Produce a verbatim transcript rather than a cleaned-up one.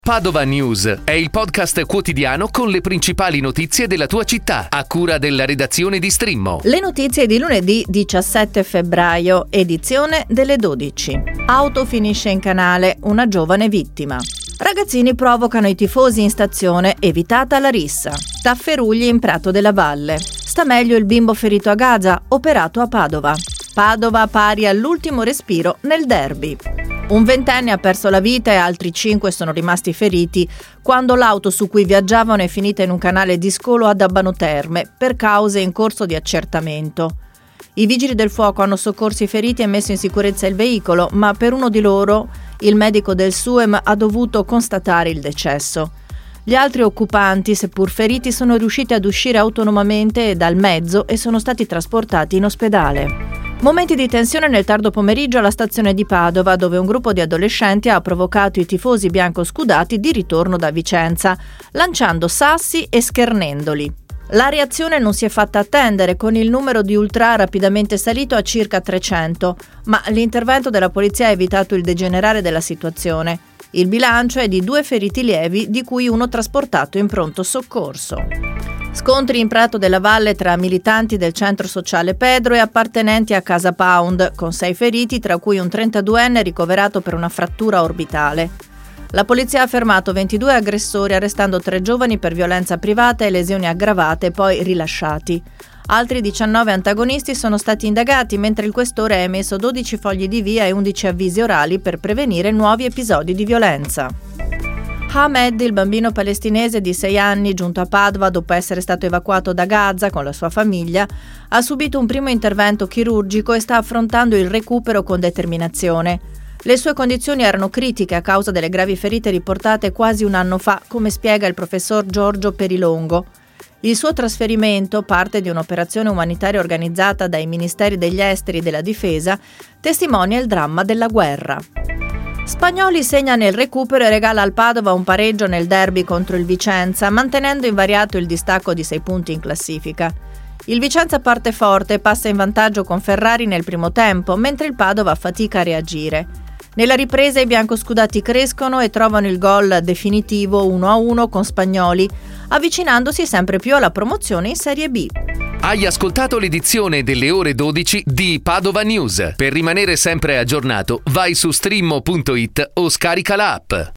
Padova News è il podcast quotidiano con le principali notizie della tua città, a cura della redazione di Strimmo. Le notizie di lunedì diciassette febbraio, edizione delle dodici. Auto finisce in canale, una giovane vittima. Ragazzini provocano i tifosi in stazione, evitata la rissa. Tafferugli in Prato della Valle. Sta meglio il bimbo ferito a Gaza, operato a Padova. Padova pari all'ultimo respiro nel derby. Un ventenne ha perso la vita e altri cinque sono rimasti feriti quando l'auto su cui viaggiavano è finita in un canale di scolo ad Abano Terme per cause in corso di accertamento. I vigili del fuoco hanno soccorso i feriti e messo in sicurezza il veicolo, ma per uno di loro, il medico del SUEM ha dovuto constatare il decesso. Gli altri occupanti, seppur feriti, sono riusciti ad uscire autonomamente dal mezzo e sono stati trasportati in ospedale. Momenti di tensione nel tardo pomeriggio alla stazione di Padova, dove un gruppo di adolescenti ha provocato i tifosi biancoscudati di ritorno da Vicenza, lanciando sassi e schernendoli. La reazione non si è fatta attendere, con il numero di ultra rapidamente salito a circa trecento, ma l'intervento della polizia ha evitato il degenerare della situazione. Il bilancio è di due feriti lievi, di cui uno trasportato in pronto soccorso. Scontri in Prato della Valle tra militanti del centro sociale Pedro e appartenenti a Casa Pound, con sei feriti, tra cui un trentaduenne ricoverato per una frattura orbitale. La polizia ha fermato ventidue aggressori, arrestando tre giovani per violenza privata e lesioni aggravate, poi rilasciati. Altri diciannove antagonisti sono stati indagati, mentre il questore ha emesso dodici fogli di via e undici avvisi orali per prevenire nuovi episodi di violenza. Ahmed, il bambino palestinese di sei anni giunto a Padova dopo essere stato evacuato da Gaza con la sua famiglia, ha subito un primo intervento chirurgico e sta affrontando il recupero con determinazione. Le sue condizioni erano critiche a causa delle gravi ferite riportate quasi un anno fa, come spiega il professor Giorgio Perilongo. Il suo trasferimento, parte di un'operazione umanitaria organizzata dai Ministeri degli Esteri e della Difesa, testimonia il dramma della guerra. Spagnoli segna nel recupero e regala al Padova un pareggio nel derby contro il Vicenza, mantenendo invariato il distacco di sei punti in classifica. Il Vicenza parte forte e passa in vantaggio con Ferrari nel primo tempo, mentre il Padova fatica a reagire. Nella ripresa i biancoscudati crescono e trovano il gol definitivo uno a uno con Spagnoli, avvicinandosi sempre più alla promozione in Serie B. Hai ascoltato l'edizione delle ore dodici di Padova News. Per rimanere sempre aggiornato, vai su strimmo punto it o scarica l'app.